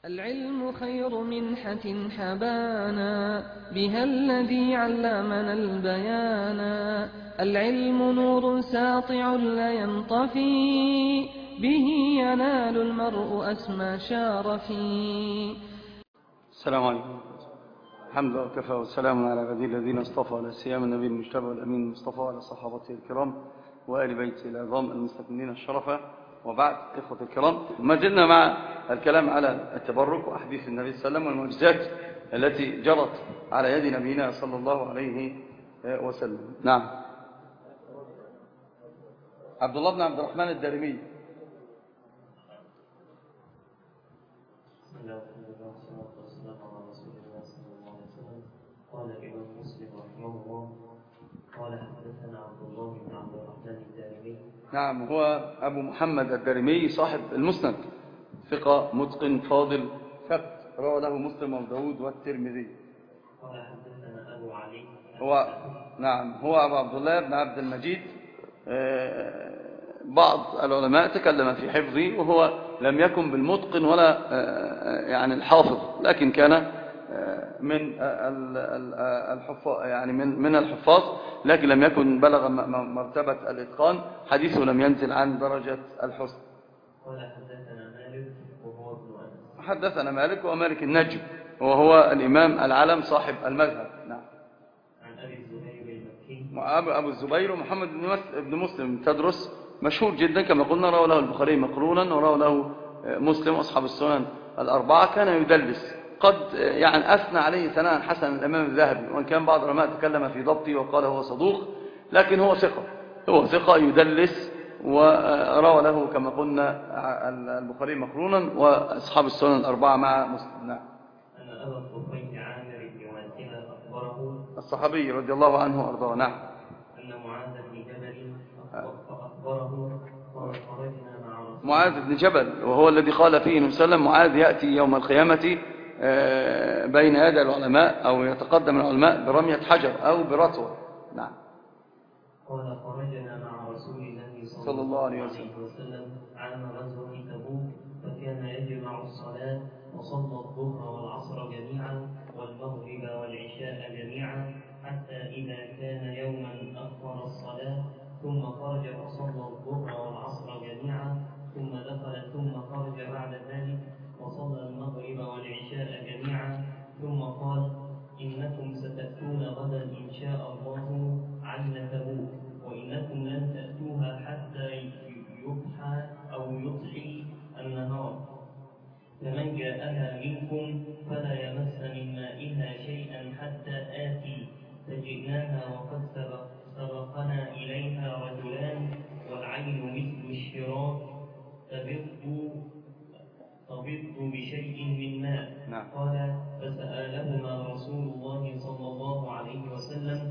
العلم خير منحة حبانا بها الذي علمنا البيانا. العلم نور ساطع لا ينطفي به ينال المرء أسمى شارفي. السلام عليكم. الحمد لله وكفى والسلام على عباده الذين اصطفى، لا سيما النبي المجتبى والأمين المصطفى وعلى صحابته الكرام وآل بيته العظام المستكملين الشرفة. وبعد، إخوة الكرام، ما زلنا مع الكلام على التبرك وأحاديث النبي صلى الله عليه وسلم والمعجزات التي جرت على يد نبينا صلى الله عليه وسلم. نعم. عبد الله بن عبد الرحمن الدارمي. قال الإمام مسلم رحمه الله قال حدثنا عبد الله بن عبد الرحمن الدارمي. نعم، هو أبو محمد الدارمي صاحب المسند، ثقة متقن فاضل ثبت، روى له مسلم وابو داود والترمذي. قال حدثنا أبو علي. هو أبو عبد الله بن عبد المجيد. بعض العلماء تكلم في حفظه، وهو لم يكن بالمتقن ولا يعني الحافظ، لكن كان من الحفاظ، يعني من الحفاظ، لكن لم يكن بلغ مرتبة الإتقان. حديثه لم ينزل عن درجة الحسن. قال حدثنا مالك وهو ابن أنس. حدثنا مالك ومالك النجم، وهو الإمام العلم صاحب المذهب. نعم. عن أبي الزبير المكي. أبو الزبير ومحمد بن مسلم تدرس، مشهور جدا كما قلنا، روى له البخاري مقرونا ورواى له مسلم وأصحاب السنن الأربعة. كان يدلس، قد يعني أثنى عليه ثناء حسن الإمام الذهبي، وإن كان بعض العلماء تكلم في ضبطه وقال هو صدوق، لكن هو ثقة يدلس، وروى له كما قلنا البخاري مقرونا وأصحاب السنن الأربعة مع مسلم. نعم. أن أبا الطفيل عامر بن واسلة أخبره، الصحابي رضي الله عنه وأرضاه. نعم. أن معاذ بن جبل أخبره قال خرجنا مع رسول معاذ بن جبل، وهو الذي قال فيه النبي صلى الله عليه وسلم: معاذ يأتي يوم القيامة بين يدي العلماء، أو يتقدم العلماء برمية حجر أو برطوة. نعم. قال خرجنا مع رسول الله صلى الله عليه وسلم عام غزوة تبوك، فكان يجمع الصلاة، وصلى الظهر والعصر جميعا والمغرب والعشاء جميعا، حتى إذا كان يوما أخر الصلاة، ثم خرج فصلى الظهر والعصر جميعا، ثم دخل ثم خرج بعد ذلك وصلى المغرب والعشاء جميعا، ثم قال: إنكم ستأتون غدا إن شاء الله عين تبوك، وإنكم لن تأتوها حتى يضحى أو يضحي النهار، فمن جاءها منكم فلا يمس من مائها شيئا حتى آتي، فجئناها وقد سبقنا إليها رجلان، والعين مثل الشراك تبض بشيء من ماء. نعم. قال: فسألهما رسول الله صلى الله عليه وسلم: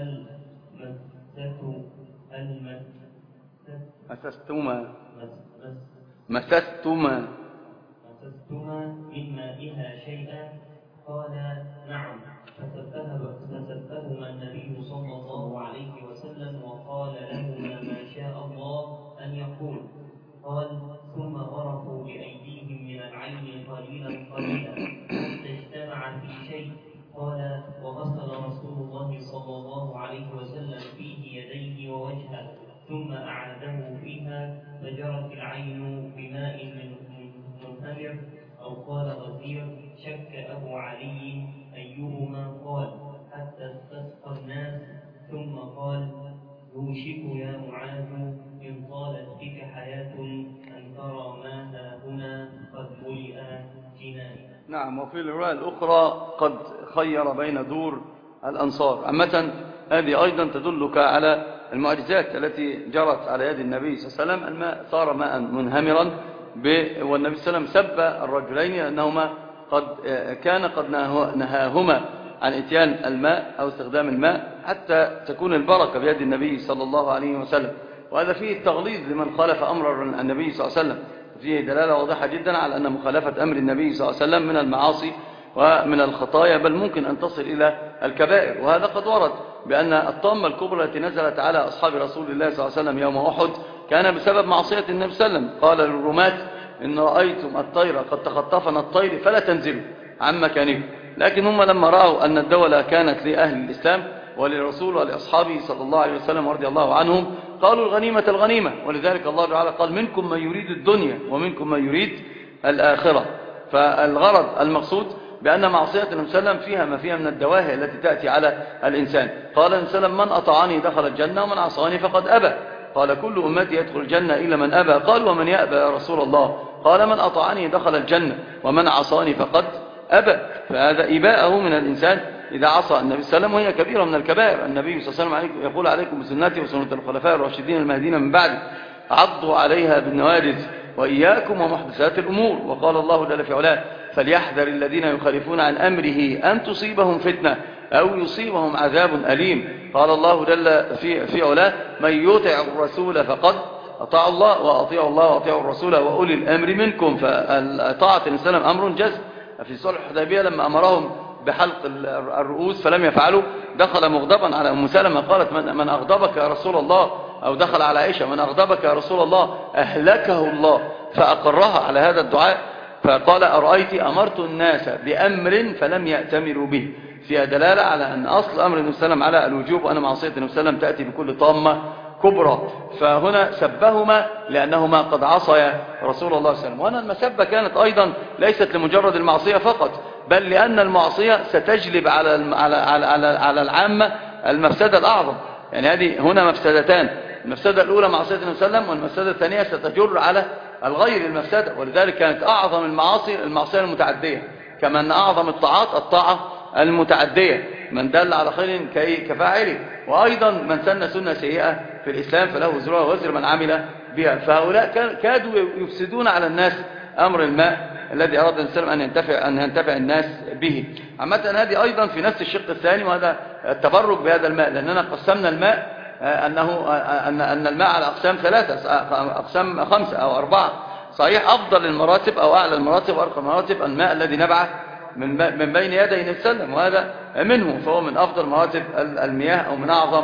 مسستما من مائها شيئا؟ قال: نعم. فسبهما النبي صلى الله عليه وسلم وقال لهما ما شاء الله أن يقول. قال: ثم غرفوا بأيديهم من العين قليلا قليلا حتى اجتمع في شيء. قال: وغسل رسول الله صلى الله عليه وسلم فيه يديه ووجهه، ثم أعاده فيها، فجرت العين بماء منهمر، أو قال غزير. شك أبو علي أيهما قال، حتى استسقى الناس، ثم قال: يوشك يا معاذ إن طالت بك حياة أن ترى ما ها هنا قد ملئ جنانا. نعم. وفي الرواية الأخرى قد خير بين دور الأنصار. عامة هذه أيضا تدلك على المعجزات التي جرت على يد النبي صلى الله عليه وسلم. الماء صار ماء منهمرا، والنبي صلى الله عليه وسلم سب الرجلين أنهما قد نهاهما عن إتيان الماء أو استخدام الماء، حتى تكون البركة بيد النبي صلى الله عليه وسلم. وهذا فيه التغليظ لمن خالف أمر النبي صلى الله عليه وسلم، فيه دلالة واضحة جدا على أن مخالفة أمر النبي صلى الله عليه وسلم من المعاصي ومن الخطايا، بل ممكن أن تصل إلى الكبائر. وهذا قد ورد بأن الطامة الكبرى التي نزلت على أصحاب رسول الله صلى الله عليه وسلم يوم أحد كان بسبب معصية النبي صلى الله عليه وسلم. قال للرماة: إن رأيتم الطير قد تخطفنا الطير فلا تنزلوا عن مكانكم. لكن هم لما رأوا أن الدولة كانت لأهل الإسلام وللرسول ولأصحابه صلى الله عليه وسلم ورضي الله عنهم قالوا الغنيمة الغنيمة. ولذلك الله تعالى قال منكم من يريد الدنيا ومنكم من يريد الآخرة. فالغرض المقصود بأن معصية النبي صلى الله عليه وسلم فيها ما فيها من الدواهي التي تأتي على الإنسان. قال النبي صلى الله عليه وسلم من أطاعني دخل الجنة ومن عصاني فقد أبى. قال كل أمتي يدخل الجنة إلا من أبى. قال ومن يأبى يا رسول الله؟ قال من أطاعني دخل الجنة ومن عصاني فقد أبى. فهذا إباءه من الإنسان إذا عصى النبي صلى الله عليه وسلم، وهي كبيرة من الكبائر. النبي صلى الله عليه وسلم يقول عليكم بسنتي وسنة الخلفاء الراشدين المهديين من بعد عضوا عليها بالنواجذ وإياكم ومحدثات الأمور. وقال الله جل في علاه فليحذر الذين يخالفون عن أمره أن تصيبهم فتنة أو يصيبهم عذاب أليم. قال الله جل في علاه من يطع الرسول فقد أطاع الله وأطيعوا الله وأطيعوا الرسول وأولي الأمر منكم. فطاعة الإسلام أمر جزم. في صلح الحديبية لما أمرهم بحلق الرؤوس فلم يفعلوا دخل مغضبا على أم سلمة قالت من أغضبك يا رسول الله؟ أو دخل على عائشة من أغضبك يا رسول الله؟ أهلكه الله. فأقرها على هذا الدعاء فقال أرأيت أمرت الناس بأمر فلم يأتمروا به. فيها دلالة على أن أصل أمر النبي صلى الله عليه وسلم على الوجوب، وأن معصية النبي صلى الله عليه وسلم تأتي بكل طامة كبرى. فهنا سبهما لأنهما قد عصيا رسول الله صلى الله عليه وسلم. وأن المسبة كانت أيضا ليست لمجرد المعصية فقط، بل لأن المعصية ستجلب على العامة المفسدة الأعظم. يعني هذه هنا مفسدتان، المفسدة الأولى معصية النبي صلى الله عليه وسلم، والمفسدة الثانية ستجر على الغير المفسدة. ولذلك كانت أعظم المعاصي المعصية المتعدية، كما أن أعظم الطاعات الطاعة المتعدية. من دل على خير كفاعله. وأيضا من سن سنة سيئة في الإسلام فله وزرها ووزر من عمل بها. فهؤلاء كادوا يفسدون على الناس أمر الماء الذي أراد الإسلام أن ينتفع الناس به. عامة هذه أيضا في نفس الشق الثاني، وهذا التبرك بهذا الماء، لأننا قسمنا الماء أن الماء على أقسام ثلاثة، أقسام 5 أو 4. صحيح أفضل المراتب أو أعلى المراتب وأرقى المراتب الماء الذي نبع من بين يدي النبي صلى الله عليه وسلم، وهذا منه، فهو من أفضل مراتب المياه أو من أعظم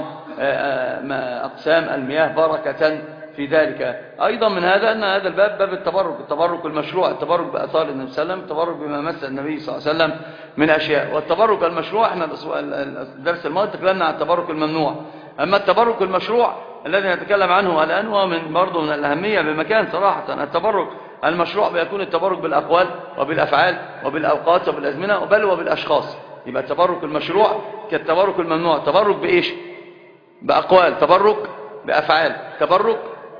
أقسام المياه بركة في ذلك. أيضا من هذا أن هذا الباب باب التبرك المشروع، التبرك بأثار النبي صلى الله عليه وسلم، التبرك بما مس النبي صلى الله عليه وسلم من أشياء. والتبرك المشروع احنا الدرس الماضي تكلمنا عن التبرك الممنوع. أما التبرك المشروع الذي نتكلم عنه الآن هو برضه من الأهمية بمكان صراحة. التبرك المشروع بيكون التبرك بالأقوال وبالأفعال وبالأوقات وبالأزمنة بل وبالأشخاص. يبقى التبرك المشروع كالتبرك الممنوع. تبرك بإيش؟ بأقوال، تبرك بأفعال، تبرك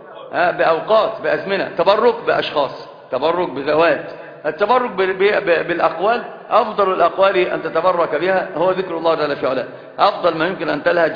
بأوقات بأزمنة، تبرك بأشخاص، تبرك بذوات. التبرك بالأقوال أفضل الأقوال أن تتبرك بها هو ذكر الله جل في علاه. أفضل ما يمكن أن تلهج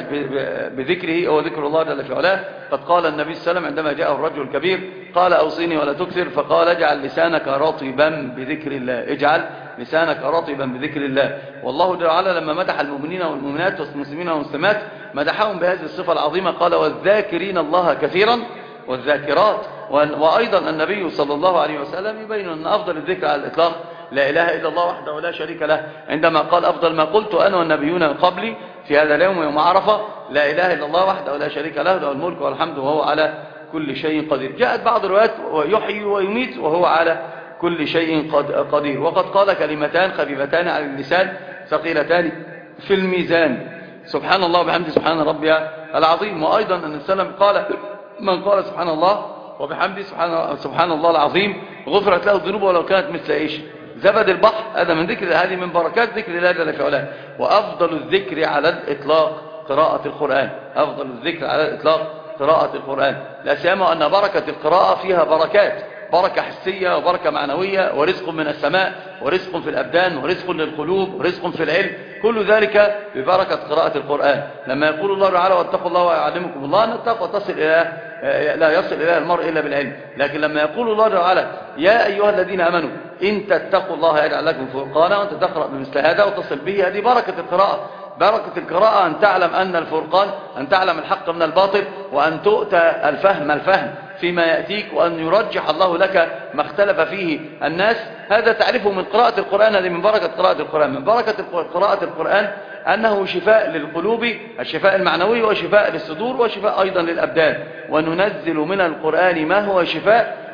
بذكره هو ذكر الله جل في علاه. قد قال النبي صلى الله عليه وسلم عندما جاءه الرجل الكبير قال أوصيني ولا تكثر، فقال اجعل لسانك رطبا بذكر الله، اجعل لسانك رطبا بذكر الله. والله جل وعلا لما مدح المؤمنين والمؤمنات والمسلمين والمسلمات مدحهم بهذه الصفة العظيمة، قال والذاكرين الله كثيرا والذاكرات. وأيضا النبي صلى الله عليه وسلم يبين أن أفضل الذكر على الإطلاق لا إله إلا الله وحده ولا شريك له، عندما قال أفضل ما قلت أنا والنبيون قبلي في هذا اليوم يوم عرفة لا إله إلا الله وحده ولا شريك له له الملك والحمد وهو على كل شيء قدير. جاءت بعض الروايات ويحيي ويميت وهو على كل شيء قدير. وقد قال كلمتان خفيفتان على اللسان ثقيلتان في الميزان، سبحان الله وبحمده سبحان ربي العظيم. وأيضا أن السلام قال من قال سبحان الله وبحمده سبحان الله العظيم غفرت له الذنوب ولو كانت مثل إيش؟ زبد البحر. هذا من ذكر هذه من بركات ذكر الله جل في علاه. وأفضل الذكر على الإطلاق قراءة القرآن، أفضل الذكر على الإطلاق قراءة القرآن. لا سيما أن بركة القراءة فيها بركات، بركة حسية وبركة معنوية ورزق من السماء ورزق في الأبدان ورزق للقلوب ورزق في العلم، كل ذلك ببركة قراءة القرآن. لما يقول الله تعالى واتقوا الله ويعلمكم الله، أن التقوى تصل إلى لا يصل إليها المرء إلا بالعلم. لكن لما يقول الله تعالى يا أيها الذين آمنوا إن تتقوا الله يجعل لكم فرقانا، وأنت تقرأ بمثل هذا وتصل به، هذه بركة القراءة. بركة القراءة أن تعلم أن الفرقان، أن تعلم الحق من الباطل، وأن تؤتى الفهم فيما يأتيك، وأن يرجح الله لك ما اختلف فيه الناس. هذا تعرفه من قراءة القرآن، هذه من بركة قراءة القرآن. من بركة قراءة القرآن أنه شفاء للقلوب، الشفاء المعنوي، وشفاء للصدور، وشفاء أيضا للأبدان. وننزل من القرآن ما هو شفاء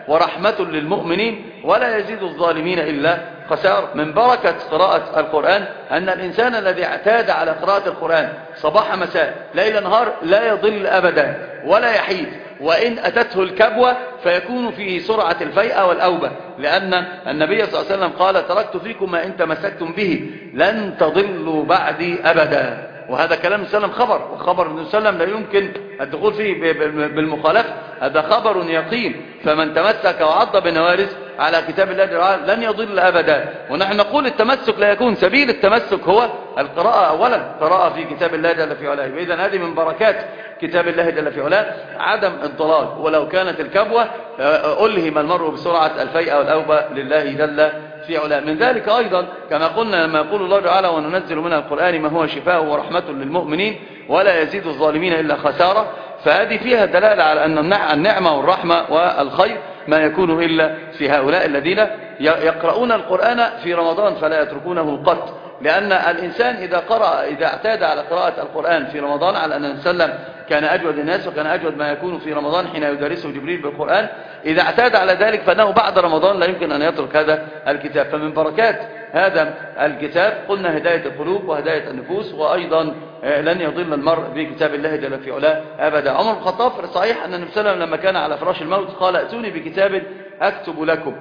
ورحمة للمؤمنين ولا يزيد الظالمين إلا خسار. من بركة قراءة القرآن أن الإنسان الذي اعتاد على قراءة القرآن صباح مساء ليل نهار لا يضل أبدا ولا يحيد، وإن أتته الكبوة فيكون فيه سرعة الفيئة والأوبة، لأن النبي صلى الله عليه وسلم قال تركت فيكم ما إن تمسكتم به لن تضلوا بعدي أبدا. وهذا كلام السلام خبر، وخبر النبي صلى الله عليه وسلم لا يمكن الدخول فيه بالمخالفة، هذا خبر يقين. فمن تمسك وعض بنوارز على كتاب الله تعالى لن يضل أبدا. ونحن نقول التمسك لا يكون، سبيل التمسك هو القراءة أولا، قراءة في كتاب الله جل في علاه. وإذن هذه من بركات كتاب الله جل في علاه عدم الضلال، ولو كانت الكبوة ألهم المرء بسرعة الفيئة والأوبة لله جل في علاه. من ذلك أيضا كما قلنا لما يقول الله تعالى وننزل من القرآن ما هو شفاء ورحمة للمؤمنين ولا يزيد الظالمين إلا خسارة، فهذه فيها دلالة على أن النعمة والرحمة والخير ما يكون إلا في هؤلاء الذين يقرؤون القرآن في رمضان فلا يتركونه قط. لأن الإنسان إذا اعتاد على قراءة القرآن في رمضان، على أن النبي صلى الله عليه وسلم كان أجود الناس وكان أجود ما يكون في رمضان حين يدرسه جبريل بالقرآن، إذا اعتاد على ذلك فإنه بعد رمضان لا يمكن أن يترك هذا الكتاب. فمن بركات هذا الكتاب قلنا هداية القلوب وهداية النفوس، وأيضا لن يضل المرء بكتاب الله جل في علاه أبدا. عمر بن الخطاب صحيح أن النبي صلى الله عليه وسلم لما كان على فراش الموت قال ائتوني بكتاب أكتب لكم،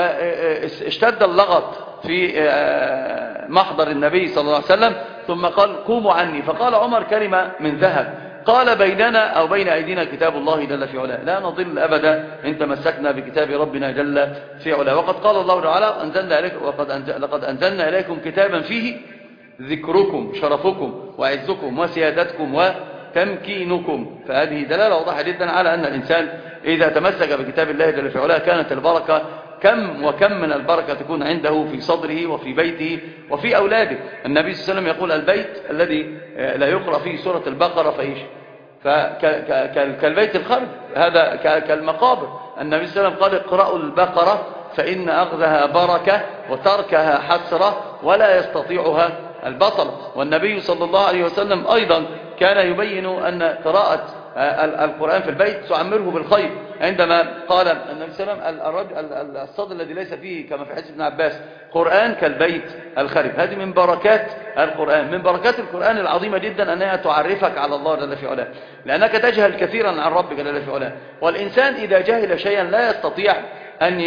فاشتد اللغط في محضر النبي صلى الله عليه وسلم، ثم قال قوموا عني، فقال عمر كلمة من ذهب، قال بيننا أو بين أيدينا كتاب الله جل في علاه لا نضل أبدا إن تمسكنا بكتاب ربنا جل في علاه. وقد قال الله تعالى لقد أنزلنا إليكم كتابا فيه ذكركم شرفكم وعزكم وسيادتكم وتمكينكم. فهذه دلالة واضحة جدا على أن الإنسان إذا تمسك بكتاب الله جل في علاه كانت البركة كم من البركة تكون عنده في صدره وفي بيته وفي أولاده. النبي صلى الله عليه وسلم يقول البيت الذي لا يقرأ فيه سورة البقرة فإيش كالبيت الخرب، هذا كالمقابر. النبي صلى الله عليه وسلم قال اقرأوا البقرة فإن أخذها بركة وتركها حسرة ولا يستطيعها البطل. والنبي صلى الله عليه وسلم أيضا كان يبين أن قراءة القرآن في البيت تعمره بالخير، عندما قال النبي صلى الله عليه وسلم الصدر الذي ليس فيه كما في حديث ابن عباس قرآن كالبيت الخرب. هذه من بركات القرآن. من بركات القرآن العظيمة جدا أنها تعرفك على الله جل في علاه، لأنك تجهل كثيرا عن ربك جل في علاه. والإنسان إذا جهل شيئا لا يستطيع أن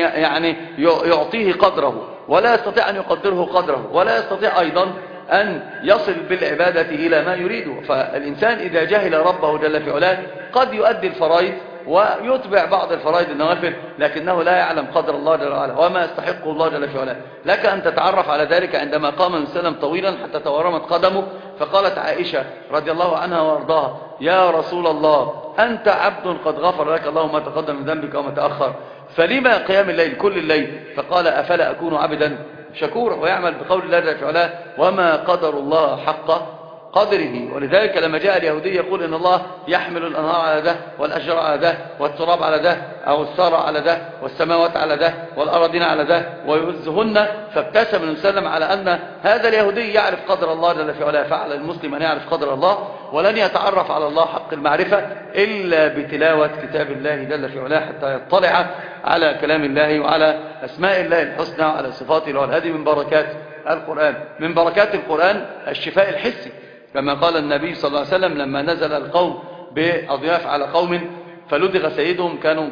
يعطيه قدره، ولا يستطيع أن يقدره قدره، ولا يستطيع أيضا أن يصل بالعبادة إلى ما يريده. فالإنسان إذا جهل ربه جل في علاه قد يؤدي الفرائض ويتبع بعض الفرائض النوافل، لكنه لا يعلم قدر الله جل وعلا وما يستحقه الله جل في علاه. لك أن تتعرف على ذلك عندما قام النبي صلى الله عليه وسلم طويلا حتى تورمت قدمه، فقالت عائشة رضي الله عنها وارضاها يا رسول الله أنت عبد قد غفر لك الله ما تقدم من ذنبك وما تأخر، فلما قيام الليل كل الليل؟ فقال أفلا أكون عبدا شكورا، ويعمل بقول الله جل وعلا وما قدر الله حق قدره. ولذلك لما جاء اليهودي يقول إن الله يحمل الأنهار على ده والأشجار على ده والتراب على ده أو الثرى على ده والسماوات على ده والأراضين على ده ويوزهن، فابتسم النبي صلى الله عليه وسلم على أن هذا اليهودي يعرف قدر الله جل في علاه. فعلى المسلم أن يعرف قدر الله، ولن يتعرف على الله حق المعرفة إلا بتلاوة كتاب الله جل في علاه حتى يطلع على كلام الله وعلى أسماء الله الحسنى وعلى صفاته. وهذه من بركات القرآن. من بركات القرآن الشفاء الحسي، كما قال النبي صلى الله عليه وسلم لما نزل القوم بأضياف على قوم فلدغ سيدهم، كانوا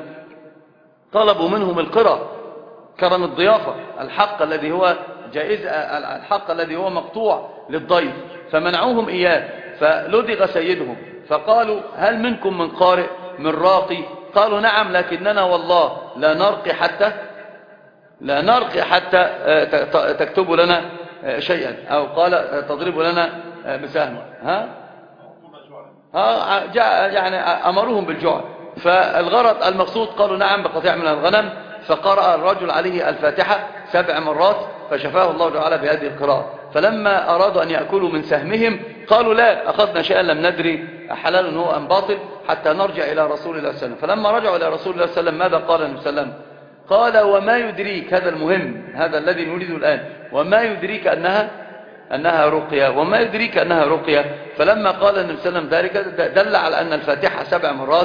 طلبوا منهم القرى، كرم الضيافة، الحق الذي هو جائز، الحق الذي هو مقطوع للضيف، فمنعوهم إياه، فلدغ سيدهم، فقالوا هل منكم من قارئ من راقي؟ قالوا نعم لكننا والله لا نرقي حتى تكتبوا لنا شيئا، أو قال تضرب لنا بسهم. يعني أمروهم بالجوع. فالغرض المقصود قالوا نعم بقطيع من الغنم، فقرأ الرجل عليه الفاتحة 7 مرات فشفاه الله تعالى بهذه القراءة. فلما أرادوا أن يأكلوا من سهمهم قالوا لا أخذنا شيئا لم ندري حلال هو أم باطل حتى نرجع إلى رسول الله صلى الله عليه وسلم. فلما رجعوا إلى رسول الله صلى الله عليه وسلم ماذا قال النبي صلى الله عليه وسلم؟ قال وما يدريك، هذا المهم، هذا الذي نريده الآن، وما يدريك أنها رقية، وما يدريك أنها رقية. فلما قال النبي صلى الله عليه وسلم ذلك دل على أن الفاتحة 7 مرات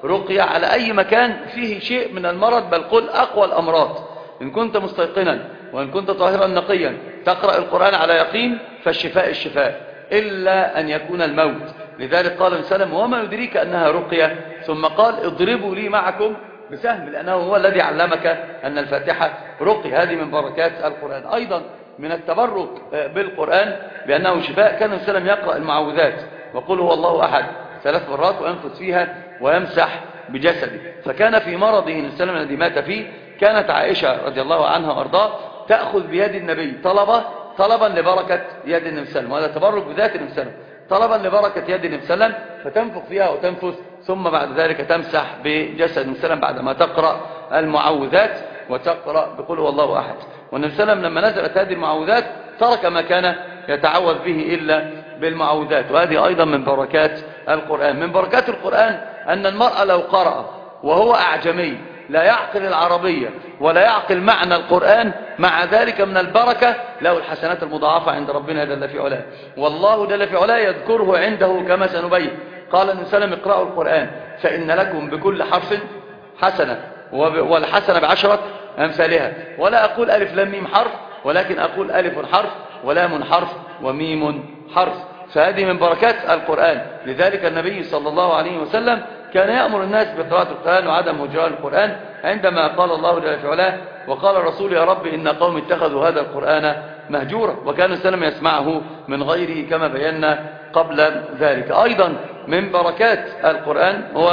رقية على أي مكان فيه شيء من المرض، بل قل أقوى الأمراض. إن كنت مستيقنا وإن كنت طاهرا نقيا تقرأ القرآن على يقين فالشفاء الشفاء، إلا أن يكون الموت. لذلك قال النبي صلى الله عليه وسلم: وما يدريك أنها رقية؟ ثم قال: اضربوا لي معكم بسهم، لأنه هو الذي علمك أن الفاتحة رقي. هذه من بركات القرآن. أيضا من التبرك بالقرآن بأنه شفاء، كان النبي صلى الله عليه وسلم يقرأ المعوذات وقل هو الله أحد 3 مرات وينفث فيها ويمسح بجسده. فكان في مرضه النبي صلى الله عليه وسلم الذي مات فيه كانت عائشة رضي الله عنها وأرضاه تأخذ بيد النبي طلبا لبركة يد النبي صلى الله عليه وسلم، وهذا تبرك بذات النبي صلى الله عليه وسلم، طلبا لبركة يد النبي صلى الله عليه وسلم، فتنفخ فيها وتنفث، ثم بعد ذلك تمسح بجسد النبي صلى الله عليه وسلم بعدما تقرأ المعوذات وتقرأ بقول هو الله أحد. والنبي صلى الله عليه وسلم لما نزلت هذه المعوذات ترك ما كان يتعوذ به إلا بالمعوذات. وهذه أيضا من بركات القرآن. من بركات القرآن أن المرء لو قرأ وهو أعجمي لا يعقل العربية ولا يعقل معنى القرآن، مع ذلك من البركة له الحسنات المضاعفة عند ربنا جل في علاه. والله جل في علاه يذكره عنده كما سنبين. قال النبي صلى الله عليه وسلم: اقرأوا القرآن فإن لكم بكل حرف حسنة، والحسنة ب10 أمثالها. ولا أقول ألف لام ميم حرف، ولكن أقول ألف حرف ولام حرف وميم حرف. فهذه من بركات القرآن. لذلك النبي صلى الله عليه وسلم كان يأمر الناس بقراءة القرآن وعدم هجران القرآن، عندما قال الله جل في علاه: وقال الرسول يا رب إن قوم اتخذوا هذا القرآن مهجورا. وكان السلام يسمعه من غيره كما بينا قبل ذلك. أيضا من بركات القرآن هو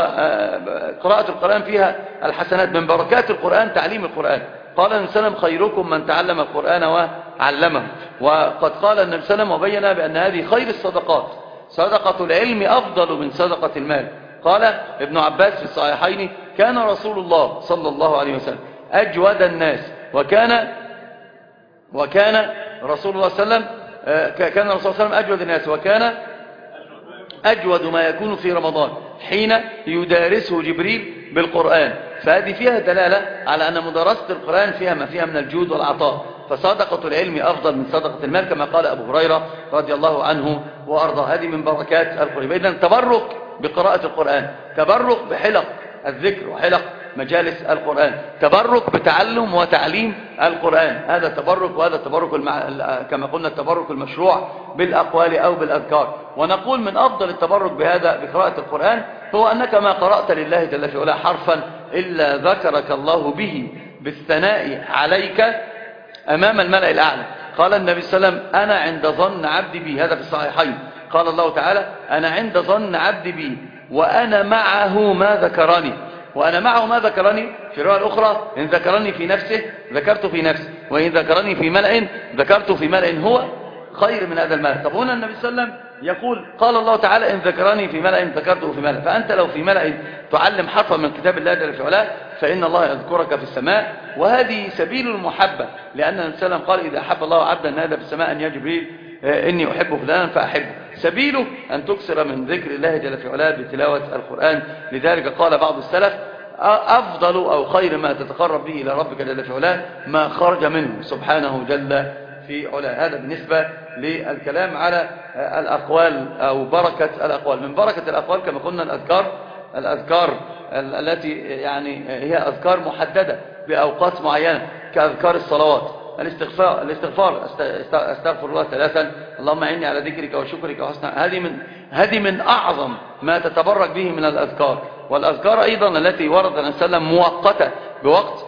قراءة القرآن فيها الحسنات. من بركات القرآن تعليم القرآن. قال النبي صلى الله عليه وسلم: خيركم من تعلم القرآن وعلمه. وقد قال النبي صلى الله عليه وسلم وبين بأن هذه خير الصدقات، صدقة العلم أفضل من صدقة المال. قال ابن عباس في الصحيحين: كان رسول الله صلى الله عليه وسلم أجود الناس، وكان رسول الله صلى الله عليه وسلم كان رسول الله صلى الله عليه وسلم أجود الناس، وكان أجود ما يكون في رمضان حين يدارسه جبريل بالقرآن. فهذه فيها دلالة على أن مدارسة القرآن فيها ما فيها من الجود والعطاء. فصدقة العلم أفضل من صدقة المال كما قال أبو هريرة رضي الله عنه وأرضاه. هذه من بركات القرآن. إذن تبرك بقراءة القرآن، تبرك بحلق الذكر وحلق مجالس القرآن، تبرك بتعلم وتعليم القرآن. هذا تبرك. وهذا تبرك كما قلنا التبرك المشروع بالأقوال أو بالأذكار. ونقول من أفضل التبرك بقراءة القرآن هو أنك ما قرأت لله جل في علاه حرفا إلا ذكرك الله به بالثناء عليك أمام الملأ الأعلى. قال النبي صلى الله عليه وسلم: أنا عند ظن عبدي بي. هذا في الصحيحين. قال الله تعالى: أنا عند ظن عبدي بي وأنا معه ما ذكرني. وأنا معه ما ذكرني في الرواية الأخرى: إن ذكرني في نفسه ذكرت في نفسه، وإن ذكرني في ملأ ذكرت في ملأ هو خير من هذا الملأ. طب هنا النبي صلى الله عليه وسلم يقول: قال الله تعالى: إن ذكرني في ملأ ذكرته في ملأ. فأنت لو في ملأ تعلم حرفا من كتاب الله جل في علاه فإن الله يذكرك في السماء. وهذه سبيل المحبة، لأن النبي صلى الله عليه وسلم قال: إذا أحب الله عبدا نادى في السماء أن يا جبريل إني أحب فلانا فأحبه. سبيله أن تكثر من ذكر الله جل في علاه بتلاوة القرآن. لذلك قال بعض السلف: أفضل أو خير ما تتقرب به إلى ربك جل في علاه ما خرج منه سبحانه جل في علاه. هذا بالنسبة للكلام على الأقوال أو بركة الأقوال. من بركة الأقوال كما قلنا الأذكار التي يعني هي أذكار محددة بأوقات معينة، كأذكار الصلوات، الاستغفار استغفر الله 3، اللهم إني على ذكرك وشكرك وحسن. هذه من أعظم ما تتبرك به من الأذكار. والأذكار أيضا التي ورد عن السلام مؤقتة بوقت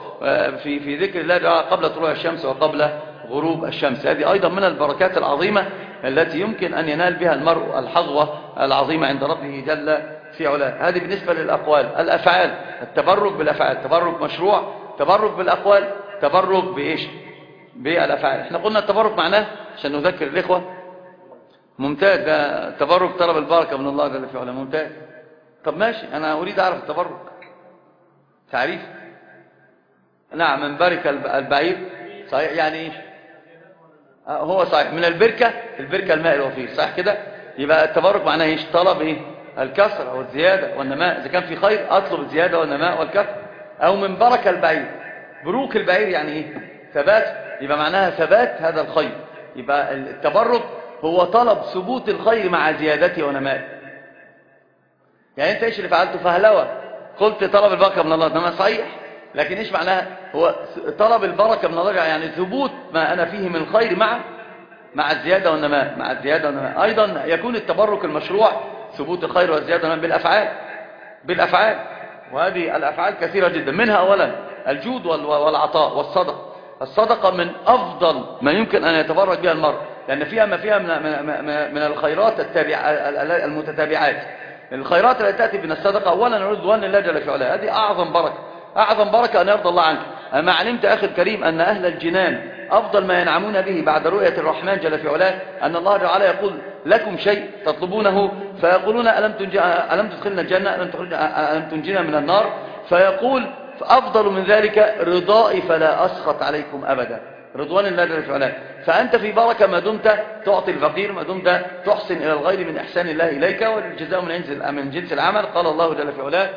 في ذكر الله قبل طلوع الشمس وقبل غروب الشمس. هذه أيضا من البركات العظيمة التي يمكن أن ينال بها المرء الحظوة العظيمة عند ربه جل في علاه. هذه بالنسبة للأقوال. الأفعال، التبرك بالأفعال، تبرك مشروع، تبرك بالأقوال، تبرك بإيش؟ بالأفعال. احنا قلنا التبرك معناه عشان نذكر الإخوة. ممتاز، ده تبرك طلب البركة من الله جل في علاه. ممتاز. طب ماشي، أنا أريد أعرف التبرك تعريف. نعم، من برك البعير. صحيح، يعني إيش؟ هو صحيح من البركة الماء الوفير، صح كده؟ يبقى التبرك معناه إيش؟ طلب إيه؟ الكسر والزيادة والنماء. إذا كان في خير أطلب الزيادة والنماء والكسر. أو من بركة البعير. بروك البعير يعني إيه؟ ثبات. يبقى معناها ثبات هذا الخير. يبقى التبرك هو طلب ثبوت الخير مع زيادته ونمائه. يعني أنت إيش اللي فعلته؟ فهلوة قلت طلب البركة من الله، إنما صحيح، لكن إيش معناها؟ هو طلب البركة من الله يعني ثبوت ما أنا فيه من الخير مع الزيادة والنماء، مع الزيادة والنماء. أيضا يكون التبرك المشروع ثبوت الخير والزيادة والنماء بالأفعال، وهذه الأفعال كثيرة جدا، منها أولا الجود والعطاء والصدقة. الصدقة من أفضل ما يمكن أن يتبرك بها المرء، لأن فيها ما فيها من الخيرات المتتابعات. الخيرات التي تأتي من الصدقة أولا رضوان الله جل في علاه، هذه أعظم بركة أن يرضى الله عنك. أما علمت أخي الكريم أن أهل الجنان أفضل ما ينعمون به بعد رؤية الرحمن جل في علاه أن الله تعالى يقول لكم شيء تطلبونه، فيقولون ألم تدخلنا الجنة، ألم تنجينا من النار، فيقول أفضل من ذلك رضائي فلا أسخط عليكم أبدا، رضوان الله جل في علاه. فأنت في بركة ما دمت تعطي الفقير، ما دمت تحسن إلى الغير من إحسان الله إليك، والجزاء من جنس العمل. قال الله جل في علاه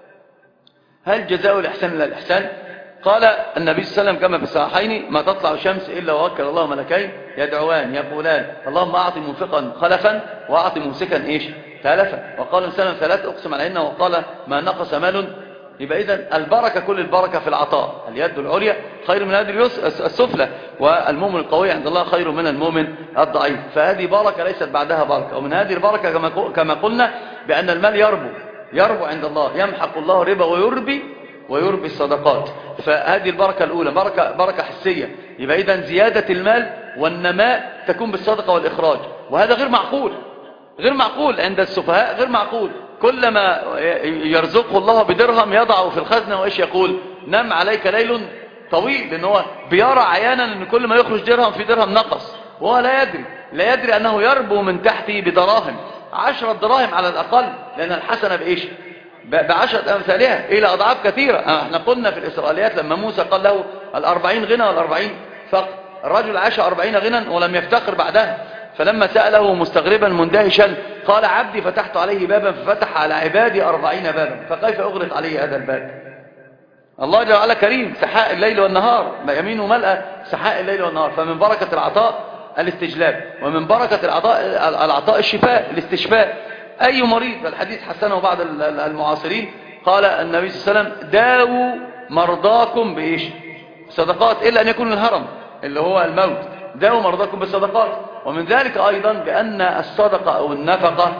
هل جزاء الإحسان إلا الإحسان؟ قال النبي صلى الله عليه وسلم كما في الصحيحين ما تطلع الشمس إلا ووكل الله ملكين يدعوان يقولان اللهم أعطي منفقا خلفا وأعطي ممسكا إيش تلفا. وقال السلام ثلاث أقسم علينا وقال ما نقص مال. يبقى إذن البركة كل البركة في العطاء، اليد العليا خير من اليد السفلى، والمؤمن القوي عند الله خير من المؤمن الضعيف. فهذه بركة ليست بعدها بركة. ومن هذه البركة كما قلنا بأن المال يربو عند الله، يمحق الله ربا ويربي الصدقات. فهذه البركة الأولى بركة حسية. يبقى إذن زيادة المال والنماء تكون بالصدقة والإخراج، وهذا غير معقول عند السفهاء، غير معقول. كلما يرزقه الله بدرهم يضعه في الخزنة وإيش يقول نم عليك ليل طويل، لأنه هو بيرى عيانا أن كل ما يخرج درهم في درهم نقص، وهو لا يدري أنه يربو من تحته بدراهم 10 دراهم على الأقل، لأن الحسنة بإيش ب10 أمثالها إلى أضعاف كثيرة. احنا قلنا في الإسرائيليات لما موسى قال له 40 غنى وال40 فقر، الرجل عاش 40 غنى ولم يفتقر بعدها، فلما سأله مستغربا مندهشا قال عبدي فتحت عليه بابا ففتح على عبادي 40 بابا، فكيف أغلق عليه هذا الباب؟ الله جل وعلا كريم سحاء الليل والنهار، يمينه ملأ سحاء الليل والنهار. فمن بركة العطاء الاستجلاب، ومن بركة العطاء الشفاء الاستشفاء. أي مريض، الحديث حسنه بعض المعاصرين، قال النبي صلى الله عليه وسلم داووا مرضاكم بإيش؟ صدقات، إلا أن يكون الهرم اللي هو الموت. داووا مرضاكم بالصدقات. ومن ذلك أيضا بأن الصدقة أو النفقة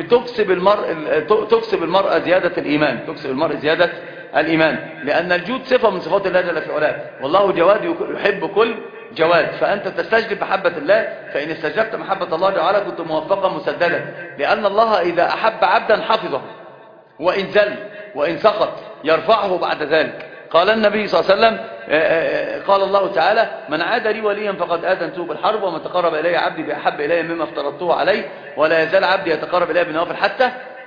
تكسب المرأة زيادة الإيمان، تكسب المرأة زيادة الإيمان، لأن الجود صفة من صفات الله جل في علاه، والله جواد يحب كل جواد. فأنت تستجلب محبة الله، فإن استجلبت محبة الله تعالى كنت موفقا مسددا، لأن الله إذا أحب عبدا حفظه، وإن زل وإن سقط يرفعه بعد ذلك. قال النبي صلى الله عليه وسلم قال الله تعالى من عاد لي وليا فقد آذنته بالحرب، ومن تقرب إلي عبدي بأحب إلي مما افترضته عليه، ولا يزال عبدي يتقرب إلي بالنوافل حتى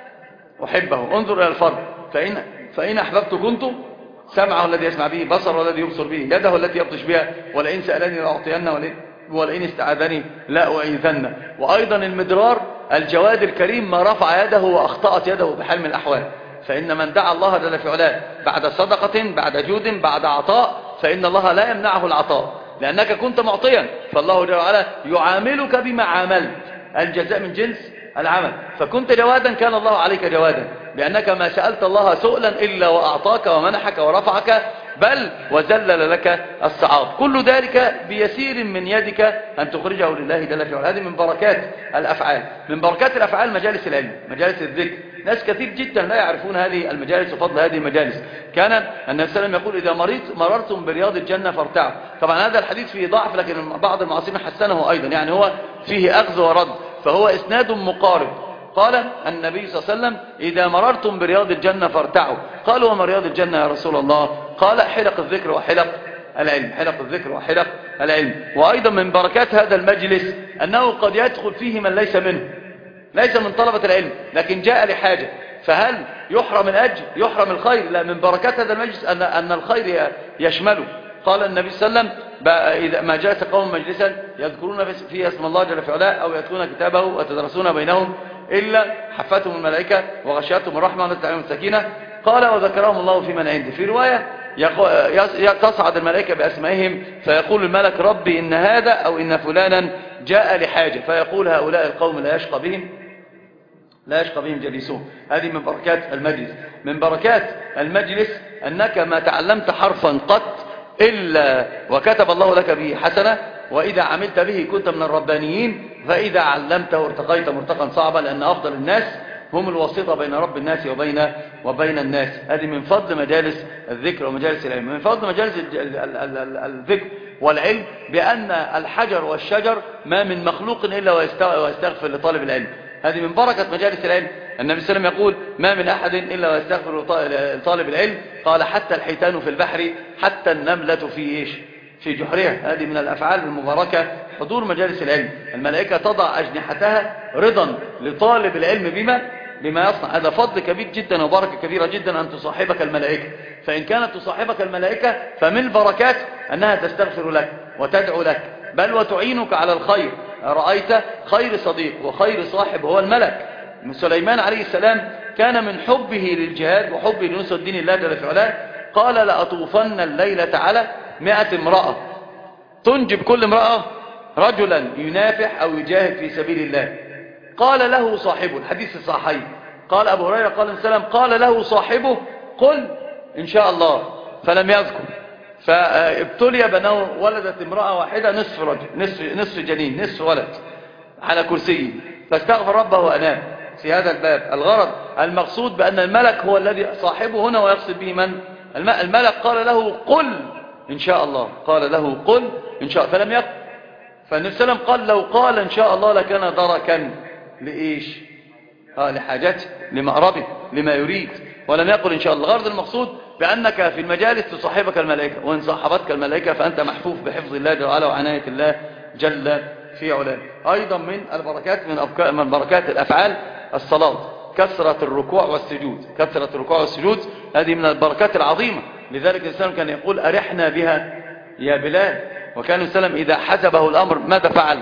أحبه. انظر إلى الفرق، فإن أحببت كنت سمعه الذي يسمع به، بصره الذي يبصر به، يده التي يبطش بها، ولئن سألني لأعطينه، ولئن استعاذني لا أعيذنه. وأيضا المدرار الجواد الكريم ما رفع يده وأخطأت يده بحال من الأحوال. فإن من دعا الله جل في علاه بعد صدقة بعد جود بعد عطاء، فإن الله لا يمنعه العطاء، لأنك كنت معطيا، فالله جل وعلا يعاملك بما عاملت، الجزاء من جنس العمل. فكنت جوادا كان الله عليك جوادا، لأنك ما سألت الله سؤلا إلا وأعطاك ومنحك ورفعك، بل وذلل لك الصعاب. كل ذلك بيسير من يدك أن تخرجه لله جل في علاه. هذه من بركات الأفعال. من بركات الأفعال مجالس العلم، مجالس الذكر. ناس كثير جدا لا يعرفون هذه المجالس وفضل هذه المجالس. كان النبي صلى الله عليه وسلم يقول إذا مررتم برياض الجنة فارتعوا. طبعا هذا الحديث فيه ضعف، لكن بعض المعاصرين حسنه أيضا، يعني هو فيه أخذ ورد، فهو إسناد مقارب. قال النبي صلى الله عليه وسلم إذا مررتم برياض الجنة فارتعوا. قالوا وما رياض الجنة يا رسول الله؟ قال حلق الذكر وحلق العلم، حلق الذكر وحلق العلم. وأيضا من بركات هذا المجلس أنه قد يدخل فيه من ليس منه، ليس من طلبة العلم، لكن جاء لحاجة، فهل يحرم الأجر يحرم الخير؟ لا، من بركات هذا المجلس أن الخير يشمله. قال النبي صلى الله عليه وسلم إذا ما جلس قوم مجلسا يذكرون فيه اسم الله جل في علاه أو يتلون كتابه ويتدارسون بينهم إلا حفتهم الملائكة وغشيتهم الرحمة ونزلت عليهم السكينة. قال وذكرهم الله في من عنده. في رواية تصعد الملائكة بأسمائهم فيقول الملك ربي إن هذا أو إن فلانا جاء لحاجة، فيقول هؤلاء القوم لا يشقى بهم جليسهم. هذه من بركات المجلس. من بركات المجلس أنك ما تعلمت حرفا قط إلا وكتب الله لك به حسنة، وإذا عملت به كنت من الربانيين، فإذا علمته ارتقيت مرتقا صعبا، لأن أفضل الناس هم الواسطة بين رب الناس وبين الناس. هذه من فضل مجالس الذكر ومجالس العلم. من فضل مجالس الذكر والعلم بأن الحجر والشجر ما من مخلوق إلا ويستغفر لطالب العلم. هذه من بركة مجالس العلم. النبي صلى الله عليه وسلم يقول ما من أحد إلا ويستغفر لطالب العلم، قال حتى الحيتان في البحر، حتى النملة في جحرها. هذه من الأفعال المباركة حضور مجالس العلم. الملائكة تضع أجنحتها رضا لطالب العلم بما يصنع. هذا فضل كبير جدا وبركة كبيرة جدا أن تصاحبك الملائكة. فإن كانت تصاحبك الملائكة فمن البركات أنها تستغفر لك وتدعو لك، بل وتعينك على الخير. رأيت خير صديق وخير صاحب هو الملك. سليمان عليه السلام كان من حبه للجهاد وحبه لنصرة دين الله جل في علاه قال لأطوفن الليلة على 100 امرأة، تنجب كل امرأة رجلا ينافح أو يجاهد في سبيل الله. قال له صاحبه، الحديث الصحيح، قال أبو هريرة قال السلام قال له صاحبه قل إن شاء الله، فلم يذكر. فابتلي بأنه ولدت امرأة واحدة نصف رجل، نصف جنين، نصف ولد على كرسيه، فاستغفر ربه وأنام في هذا الباب. الغرض المقصود بأن الملك هو الذي صاحبه هنا، ويقصد به من؟ الملك. قال له قل إن شاء الله، قال له قل إن شاء الله، فلم يقل. فالنبي صلى الله عليه وسلم قال لو قال إن شاء الله لكان دركا لإيش؟ لحاجته، لمأربه، لما يريد، ولم يقل إن شاء الله. الغرض المقصود بأنك في المجالس تصاحبك الملائكة، وإن صاحبتك الملائكة فأنت محفوف بحفظ الله جل وعلا وعناية الله جل في علاه. أيضا من البركات من بركات الأفعال الصلاة، كثرة الركوع والسجود. كثرة الركوع والسجود هذه من البركات العظيمة. لذلك الإسلام كان يقول أرحنا بها يا بلال. وكان الإسلام إذا حسبه الأمر ماذا فعل؟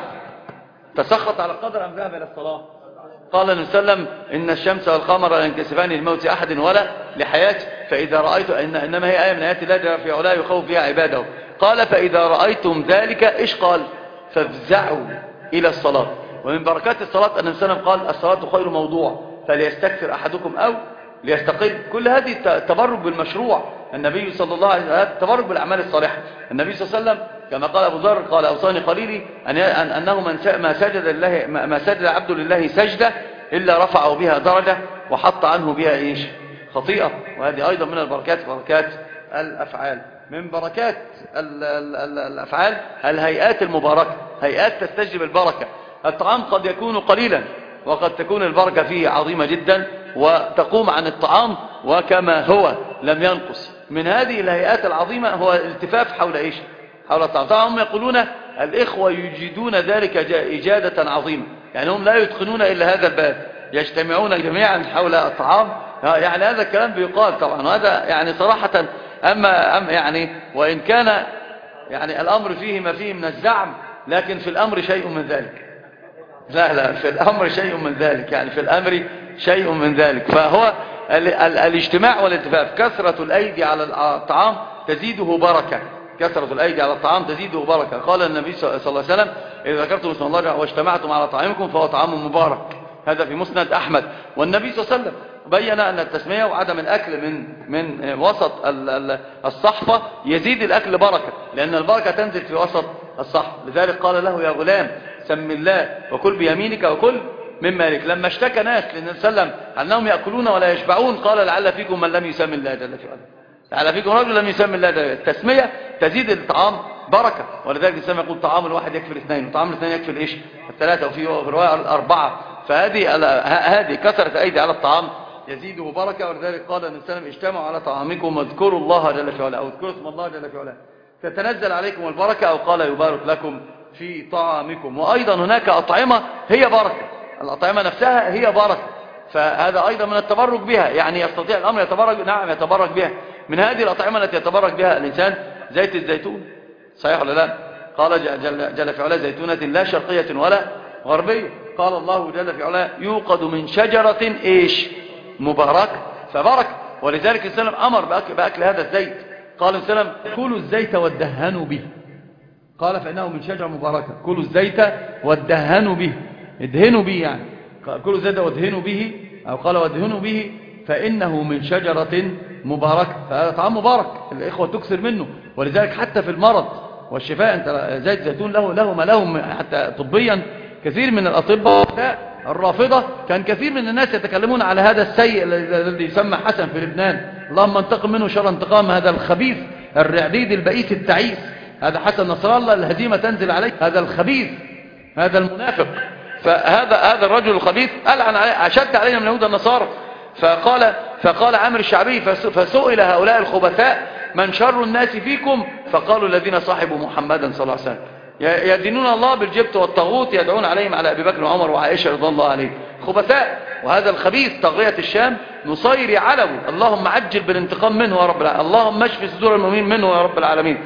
تسخط على القدر أم ذهب إلى الصلاة؟ قال النبي صلى الله عليه وسلم إن الشمس والقمر لا ينكسفان لموت أحد ولا لحياته، فإذا رأيت إنما هي آية من آيات الله جل في علاه يخوف بها عباده. قال فإذا رأيتم ذلك إيش قال؟ فافزعوا إلى الصلاة. ومن بركات الصلاة أن النبي صلى الله عليه وسلم قال الصلاة خير موضوع فليستكثر أحدكم أو ليستقل. كل هذه تبرك بالمشروع. النبي صلى الله عليه وسلم تبرك بالأعمال الصالحة. النبي صلى الله عليه وسلم كما قال أبو ذر قال أوصاني خليلي أنه ما سجد عبد لله سجدة إلا رفعه بها درجة وحط عنه بها إيش؟ خطيئة. وهذه أيضا من البركات، بركات الأفعال. من بركات الأفعال الهيئات المباركة، هيئات تستجلب البركة. الطعام قد يكون قليلا وقد تكون البركة فيه عظيمة جدا، وتقوم عن الطعام وكما هو لم ينقص. من هذه الهيئات العظيمة هو الالتفاف حول إيش؟ حول الطعام. طبعا هم يقولون الإخوة يجيدون ذلك إجادة عظيمة، يعني هم لا يتقنون إلا هذا الباب، يجتمعون جميعا حول الطعام. يعني هذا الكلام بيقال طبعا، وهذا يعني صراحة أما يعني وإن كان يعني الأمر فيه ما فيه من الزعم، لكن في الأمر شيء من ذلك. لا في الأمر شيء من ذلك، يعني في الأمر شيء من ذلك. فهو الاجتماع والالتفاف. كثرة الأيدي على الطعام تزيده بركة، كثرة الأيدي على الطعام تزيده بركة. قال النبي صلى الله عليه وسلم إذا ذكرتم اسم الله واجتمعتم على طعامكم فهو طعام مبارك. هذا في مسند أحمد. والنبي صلى الله عليه وسلم بين أن التسمية وعدم الأكل من وسط الصحفة يزيد الأكل بركة، لأن البركة تنزل في وسط الصحفة. لذلك قال له يا غلام سم الله وكل بيمينك وكل مما يليك. لما اشتكى ناس للنبي صلى الله عليه وسلم أنهم يأكلون ولا يشبعون قال لعل فيكم من لم يسم الله جل في علاه، لعل فيكم رجل لم يسم الله جل. التسمية تزيد الطعام بركة. ولذلك الإسلام يقول طعام الواحد يكفي الاثنين، وطعام الاثنين يكفي الإيش؟ الثلاثة، وفي رواية الأربعة. فهذه كثرة أيدي على الطعام يزيده بركة. ولذلك قال النبي صلى الله عليه وسلم اجتمعوا على طعامكم واذكروا الله جل في علاه، أو اذكروا اسم الله جل في علاه تتنزل عليكم البركة، أو قال يبارك لكم في طعامكم. وأيضا هناك أطعمة هي بركة، الأطعمة نفسها هي بركة، فهذا أيضا من التبرك بها. يعني يستطيع الأمر يتبرك، نعم يتبرك بها. من هذه الأطعمة التي يتبرك بها الإنسان زيت الزيتون، صحيح ولا لا؟ قال جل في علاه زيتونة لا شرقية ولا غربية. قال الله جل في علاه يوقد من شجرة إيش؟ مبارك فبركة. ولذلك السلام أمر بأكل هذا الزيت. قال السلام كلوا الزيت وادهنوا به، قال فإنه من شجرة مباركة. كلوا الزيت وادهنوا به، ادهنوا به، يعني كلوا الزيت وادهنوا به، أو قال وادهنوا به فإنه من شجرة مباركة. فهذا طعام مبارك، الإخوة تكثر منه. ولذلك حتى في المرض والشفاء، أنت زيت زيتون له ما لهم حتى طبيا. كثير من الأطباء الرافضة كان كثير من الناس يتكلمون على هذا السيء الذي يسمى حسن في لبنان، اللهم انتقم منه شر انتقام، هذا الخبيث الرعديد البئيس التعيس، هذا حسن نصر الله الهزيمة تنزل عليه، هذا الخبيث، هذا المنافق. فهذا الرجل الخبيث ألعن عليه، أشد علينا من يهود النصارى. فقال عامر الشعبي: فسئل هؤلاء الخبثاء من شر الناس فيكم؟ فقالوا الذين صاحبوا محمدا صلى الله عليه وسلم، يدينون الله بالجبت والطاغوت، يدعون عليهم على أبي بكر وعمر وعائشة رضي الله عليهم. خبثاء. وهذا الخبيث طاغية الشام نصير علوي، اللهم عجل بالانتقام منه يا رب العالمين، اللهم اشف صدور المؤمنين منه يا رب العالمين،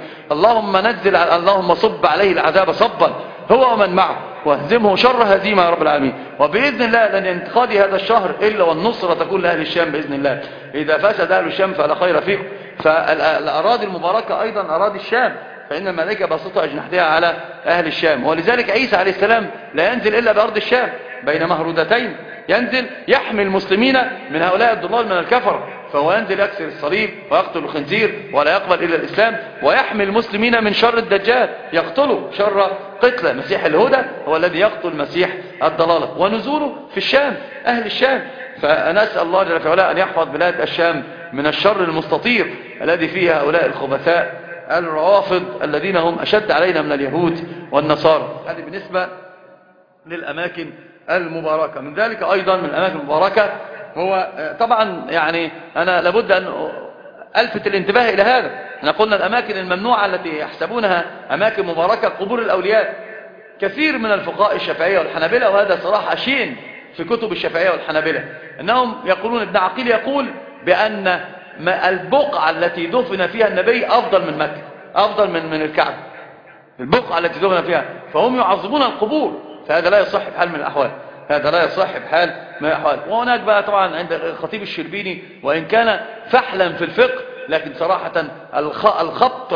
اللهم صب عليه العذاب صبا هو ومن معه، واهزمه شر هزيمة يا رب العالمين. وبإذن الله لن ينتقضي هذا الشهر إلا والنصرة تكون لأهل الشام بإذن الله. إذا فسد أهل الشام فلا خير فيكم. فالأراضي المباركة أيضا أراضي الشام، فإن الملائكة بسطوا أجنحتها على أهل الشام. ولذلك عيسى عليه السلام لا ينزل إلا بأرض الشام بين مهرودتين، ينزل يحمي المسلمين من هؤلاء الضلال من الكفر، فهو ينزل يكسر الصليب ويقتل الخنزير ولا يقبل إلا الإسلام، ويحمي المسلمين من شر الدجال، يقتله شر قتلة. مسيح الهدى هو الذي يقتل مسيح الضلالة، ونزوله في الشام أهل الشام. فنسأل الله جل في علاه أن يحفظ بلاد الشام من الشر المستطير الذي فيه هؤلاء الخبثاء الروافض الذين هم أشد علينا من اليهود والنصارى. هذه بالنسبة للأماكن المباركة. من ذلك أيضا من الأماكن المباركة هو طبعا يعني أنا لابد أن ألفت الانتباه إلى هذا. احنا قلنا الأماكن الممنوعة التي يحسبونها أماكن مباركة قبور الأولياء. كثير من الفقهاء الشافعية والحنابلة، وهذا صراحة شين في كتب الشافعية والحنابلة، أنهم يقولون، ابن عقيل يقول بأن البقعة التي دفن فيها النبي أفضل من مكة، أفضل من الكعبة، البقعة التي دفن فيها، فهم يعظمون القبور. فهذا لا يصح بحال من الأحوال، هذا لا يصح بحال من الأحوال. وهناك بقى طبعا عند الخطيب الشربيني، وإن كان فحلا في الفقه، لكن صراحة الخبط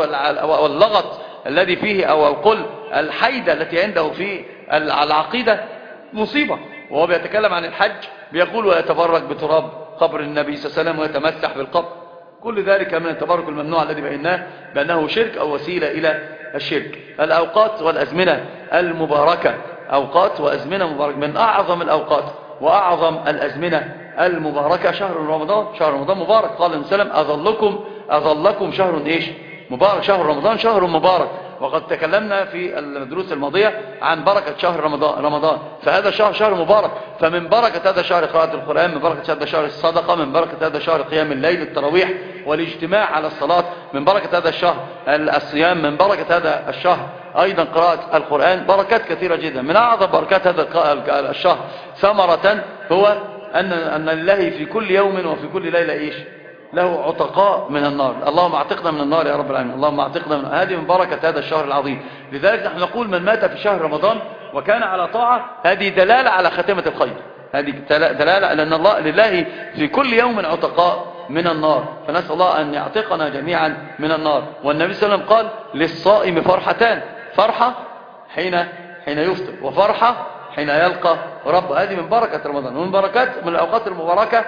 واللغط الذي فيه أو القل الحيدة التي عنده في العقيدة مصيبة. وهو بيتكلم عن الحج بيقول: ويتبرك بتراب قبر النبي صلى الله عليه وسلم ويتمسح بالقبر. كل ذلك من التبرك الممنوع الذي بيناه بأنه شرك أو وسيلة إلى الشرك. الأوقات والأزمنة المباركة، أوقات وأزمنة مباركة، من أعظم الأوقات وأعظم الأزمنة المباركة شهر رمضان. شهر رمضان مبارك، قال النبي صلى الله عليه وسلم: أظلكم شهر إيش؟ مبارك. شهر رمضان شهر مبارك. وقد تكلمنا في الدروس الماضية عن بركة شهر رمضان. فهذا شهر مبارك. فمن بركة هذا الشهر قراءة القرآن، من بركة هذا الشهر الصدقة، من بركة هذا الشهر قيام الليل، التراويح والاجتماع على الصلاة، من بركة هذا الشهر الصيام، من بركة هذا الشهر أيضا قراءة القرآن. بركات كثيرة جدا. من أعظم بركات هذا الشهر ثمرة هو أن لله في كل يوم وفي كل ليلة إيش؟ له عتقاء من النار. اللهم اعتقنا من النار يا رب العالمين، اللهم اعتقنا من. هذه من بركة هذا الشهر العظيم. لذلك نحن نقول: من مات في شهر رمضان وكان على طاعة، هذه دلالة على خاتمة الخير، هذه دلالة لأن الله لله في كل يوم عتقاء من النار. فنسأل الله أن يعتقنا جميعا من النار. والنبي صلى الله عليه وسلم قال: للصائم فرحتان، فرحة حين يفطر، وفرحة حين يلقى ربه. هذه من بركة رمضان. ومن بركات من الأوقات المباركة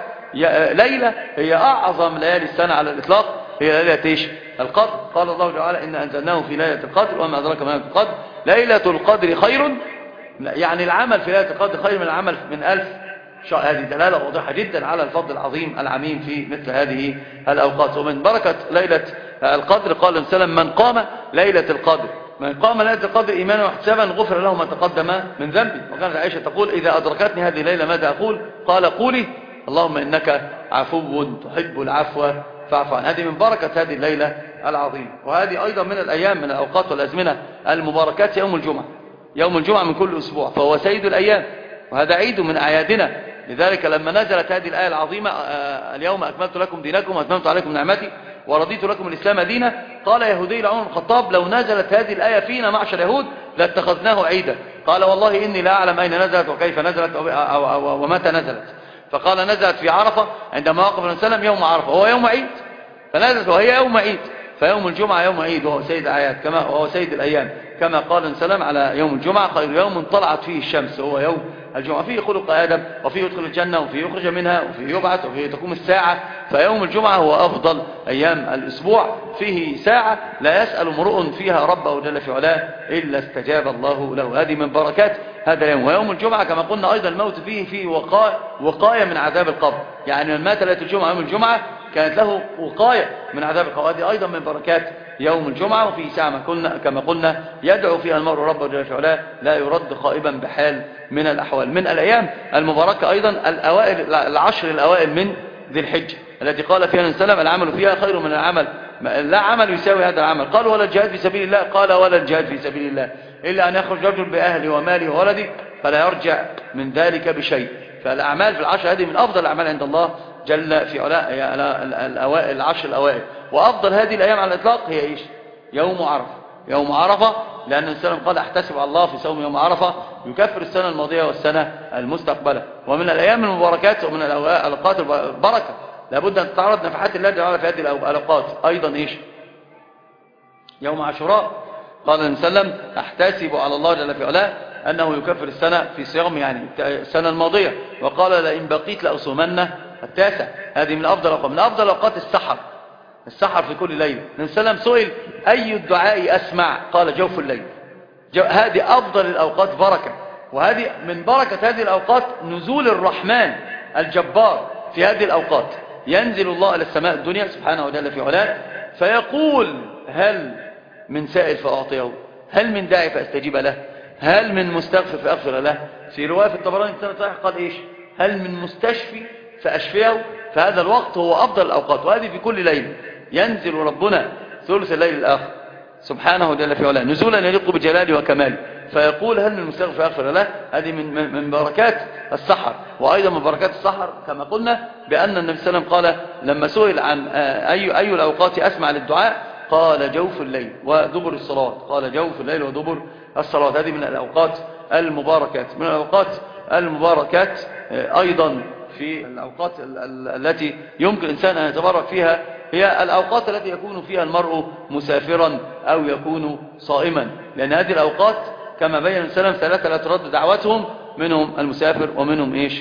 ليلة هي أعظم ليالي السنة على الإطلاق، هي ليلة إيش؟ القدر. قال الله تعالى: إن أنزلناه في ليلة القدر وما أدراك ما ليلة القدر، ليلة القدر خير، يعني العمل في ليلة القدر خير من العمل من 1000 شهر. هذه دلالة واضحة جدا على الفضل العظيم العميم في مثل هذه الأوقات. ومن بركة ليلة القدر قال النبي صلى الله عليه وسلم: من قام ليلة القدر، من قام ليلة القدر إيمانا واحتسابا غفر له ما تقدم من ذنبه. وكانت عائشة تقول: إذا أدركتني هذه الليلة ماذا أقول؟ قال: قولي اللهم إنك عفو تحب العفو فاعف عنه. هذه من بركة هذه الليلة العظيمة. وهذه أيضا من الأيام من الأوقات والأزمنة المباركات يوم الجمعة. يوم الجمعة من كل أسبوع، فهو سيد الأيام، وهذا عيد من أعيادنا. لذلك لما نزلت هذه الآية العظيمة: اليوم أكملت لكم دينكم وأتممت عليكم نعمتي ورضيت لكم الإسلام دينا، قال يهودي لعمر بن الخطاب: لو نزلت هذه الآية فينا معشر يهود لاتخذناه عيدا. قال: والله إني لا أعلم أين نزلت وكيف نزلت ومتى نزلت. فقال: نزلت في عرفة عندما وقف النبي صلى الله عليه وسلم يوم عرفة، وهو يوم عيد، فنزلت وهي يوم عيد. فيوم الجمعة يوم عيد وهو سيد الأعياد كما وهو سيد الأيام، كما قال السلام على يوم الجمعة خير يوم طلعت فيه الشمس هو يوم الجمعة، فيه خلق آدم وفيه يدخل الجنة وفيه يخرج منها وفيه يبعث وفيه تقوم الساعة. فيوم الجمعة هو أفضل أيام الأسبوع، فيه ساعة لا يسأل امرؤ فيها ربه جل في علاه إلا استجاب الله له. هذه من بركات هذا اليوم. ويوم الجمعة كما قلنا أيضا الموت فيه وقاية من عذاب القبر، يعني من مات ليلة الجمعة يوم الجمعة كانت له وقاية من عذاب القبر. هذه أيضا من بركات يوم الجمعة. وفي ساعة كما قلنا يدعو فيها المرء ربه جل في علاه لا يرد خائبا بحال من الأحوال. من الأيام المباركة أيضا العشر الأوائل من ذي الحجة التي قال فيها النبي صلى الله عليه وسلم العمل فيها خير من العمل، لا عمل يساوي هذا العمل. قال ولا الجهاد في سبيل الله؟ قال ولا الجهاد في سبيل الله إلا أن يخرج رجل بأهله وماله وولده فلا يرجع من ذلك بشيء. فالأعمال في العشر هذه من أفضل الأعمال عند الله جل في علاه الأوائل العشر الأوائل. وأفضل هذه الأيام على الإطلاق هي إيش؟ يوم عرفة. يوم عرفة لأن السلام قال احتسب على الله في صوم يوم عرفة يكفر السنة الماضية والسنة المستقبلة. ومن الأيام المباركات ومن الأوقات البركة لابد أن تتعرض نفحات الله تعالى في هذه الأوقات. أيضا إيش؟ يوم عاشوراء قال النبي صلى الله عليه وسلم احتسب على الله جل في علاه أنه يكفر السنة في صيام يعني السنة الماضية، وقال لئن بقيت لأصومن التاسع. هذه من أفضل الأوقات. من أفضل الأوقات السحر في كل ليلة. النبي صلى الله عليه وسلم سئل أي الدعاء أسمع؟ قال جوف الليل. هذه أفضل الأوقات بركة. وهذه من بركة هذه الأوقات نزول الرحمن الجبار في هذه الأوقات. ينزل الله إلى السماء الدنيا سبحانه وتعالى في علاه فيقول هل من سائل فأعطيه، هل من داعي فأستجيب له، هل من مستغفر فأغفر له. في رواية في الطبراني صحيح قال إيش؟ هل من مستشفي فأشفيه. فهذا الوقت هو أفضل الأوقات. وهذه في كل ليلة ينزل ربنا ثلث الليل الآخر سبحانه وتعالى في علاه نزولا يليق بجلاله وكماله فيقول هل من مستغفر فأغفر له. هذه من بركات السحر. وأيضا من بركات السحر كما قلنا بأن النبي صلى الله عليه وسلم قال لما سئل عن أي الأوقات أسمع للدعاء قال جوف الليل ودبر الصلاة. قال جوف الليل ودبر الصلاة. هذه من الأوقات المباركات. من الأوقات المباركات أيضا في الأوقات التي يمكن الإنسان أن يتبارك فيها هي الأوقات التي يكون فيها المرء مسافرا أو يكون صائما، لأن هذه الأوقات كما بين السلام ثلاثة لا ترد دعواتهم، منهم المسافر ومنهم إيش؟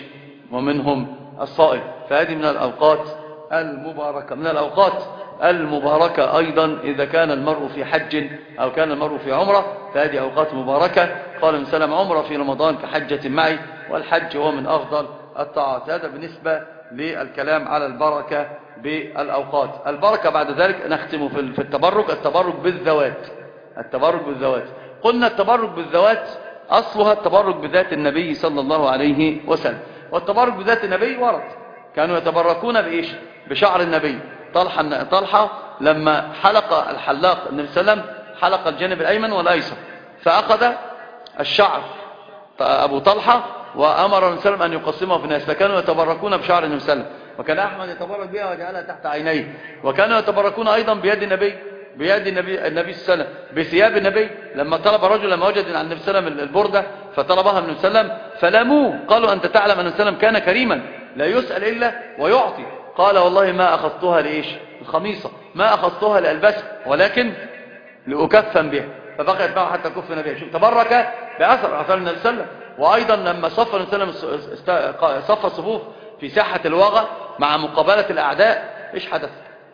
ومنهم الصائم. فهذه من الأوقات المباركة. من الأوقات المباركة أيضا إذا كان المرء في حج أو كان المرء في عمرة فهذه أوقات مباركة. قال النبي صلى الله عليه وسلم عمرة في رمضان كحجة معي، والحج هو من أفضل الطاعات. هذا بالنسبة للكلام على البركة بالأوقات. البركة بعد ذلك نختم في التبرك. التبرك بالذوات. التبرك بالذوات قلنا التبرك بالذوات أصلها التبرك بذات النبي صلى الله عليه وسلم. والتبرك بذات النبي ورد كانوا يتبركون بإيش؟ بشعر النبي. طلحة لما حلق الحلاق النبي صلى الله عليه وسلم حلق الجانب الأيمن والأيسر فأخذ الشعر أبو طلحة وأمر النبي صلى الله عليه وسلم أن يقسمه في الناس، فكانوا يتبركون بشعر النبي صلى الله عليه وسلم. وكان أحمد يتبرك بها وجعلها تحت عينيه. وكانوا يتبركون أيضا بيد النبي صلى الله عليه وسلم، بثياب النبي. لما طلب رجل لما وجد عن النبي صلى الله عليه وسلم البردة فطلبها من النبي صلى الله عليه وسلم فلاموه قالوا أنت تعلم أن النبي صلى الله عليه وسلم كان كريما لا يسأل إلا ويعطي. قال والله ما أخذتها لإيش؟ الخميصة ما أخذتها لألبسها ولكن لأكفن بها، فبقيت معه حتى كفن بها. شوف تبرك بأثر النبي صلى الله عليه وسلم. وأيضا لما صف النبي صلى الله عليه وسلم صف الصفوف في ساحة الوغى مع مقابلة الأعداء إيش حدث؟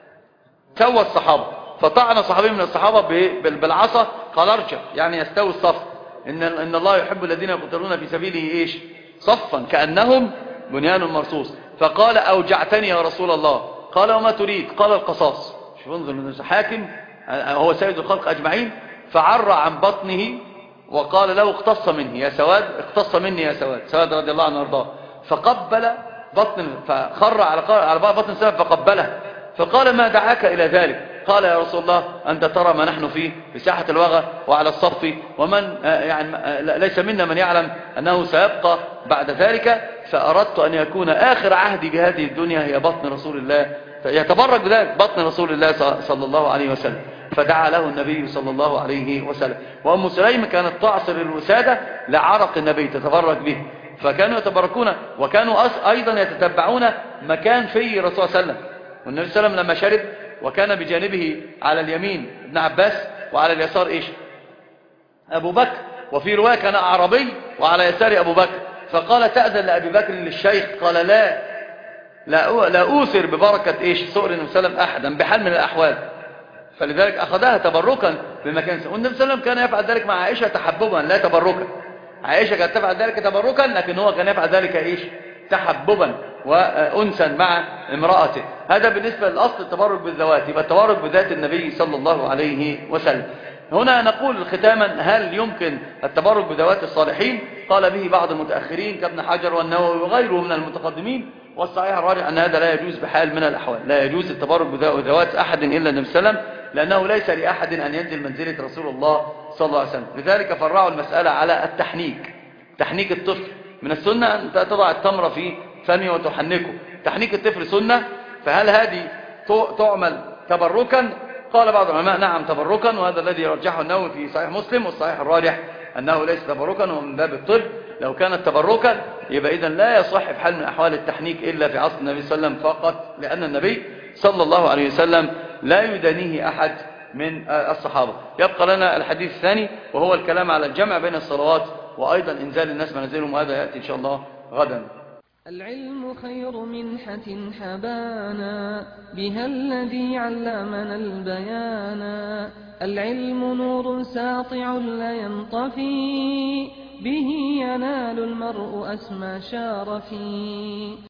سوى الصحابة فطعن صحابي من الصحابة بالعصا قال ارجع يعني يستوي الصف. إن الله يحب الذين يقتلون في سبيله إيش؟ صفا كأنهم بنيان مرصوص. فقال أوجعتني يا رسول الله. قال وما تريد؟ قال القصاص. شوف انظر حاكم هو سيد الخلق أجمعين فعر عن بطنه وقال له اقتص مني يا سواد، اقتص مني يا سواد. سواد رضي الله عنه وارضاه فقبل بطن فخر على بطن سواد فقبله فقال ما دعاك إلى ذلك؟ قال يا رسول الله أنت ترى ما نحن فيه في ساحة الوغى وعلى الصف ومن يعني ليس منا من يعلم أنه سيبقى بعد ذلك، فأردت أن يكون آخر عهدي بهذه الدنيا هي بطن رسول الله. يتبرك بذلك بطن رسول الله صلى الله عليه وسلم. فدعا له النبي صلى الله عليه وسلم. وأم سليم كانت تعصر الوسادة لعرق النبي تتبرك به. فكانوا يتبركون وكانوا أيضا يتتبعون مكان في رسول الله صلى الله عليه وسلم. والنبي صلى الله عليه وسلم لما شرب وكان بجانبه على اليمين ابن عباس وعلى اليسار إيش؟ أبو بكر. وفي رواية كان أعرابي وعلى يسار أبو بكر، فقال تأذن لأبي بكر للشيخ؟ قال لا أوثر ببركة إيش؟ سؤر النبي صلى الله عليه وسلم أحدا بحال من الأحوال. فلذلك أخذها تبركا بمكان. والنبي صلى الله عليه وسلم كان يفعل ذلك مع عائشة تحببا لا تبركا. عائشة كانت تفعل ذلك تبركا، لكن هو كان يفعل ذلك إيش؟ تحببا وأنسا مع امرأته. هذا بالنسبة للأصل التبرك بالذوات، يبقى التبرك بذات النبي صلى الله عليه وسلم. هنا نقول ختاما: هل يمكن التبرك بذوات الصالحين؟ قال به بعض المتأخرين كابن حجر والنووي وغيره من المتقدمين، والصحيح الراجح أن هذا لا يجوز بحال من الأحوال. لا يجوز التبرك بذوات أحد إلا النبي صلى الله عليه وسلم، لأنه ليس لأحد أن ينزل منزلة رسول الله صلى الله عليه وسلم. لذلك فرعوا المسألة على التحنيك. تحنيك الطفل من السنة أن تضع التمر في فمه وتحنكه. تحنيك الطفل سنة، فهل هذه تعمل تبركا؟ قال بعض العلماء نعم تبركا، وهذا الذي يرجحه النووي في صحيح مسلم، والصحيح الراجح أنه ليس تبركا ومن باب الطب. لو كانت تبركا يبقى إذن لا يصح في حال من أحوال التحنيك إلا في عصر النبي صلى الله عليه وسلم فقط، لأن النبي صلى الله عليه وسلم لا يدانيه أحد من الصحابة. يبقى لنا الحديث الثاني وهو الكلام على الجمع بين الصلوات وأيضا إنزال الناس منازلهم، وهذا يأتي إن شاء الله غدا. العلم خير منحة حبانا، بها الذي علمنا البيانا. العلم نور ساطع لا ينطفي، به ينال المرء أسمى شارفي.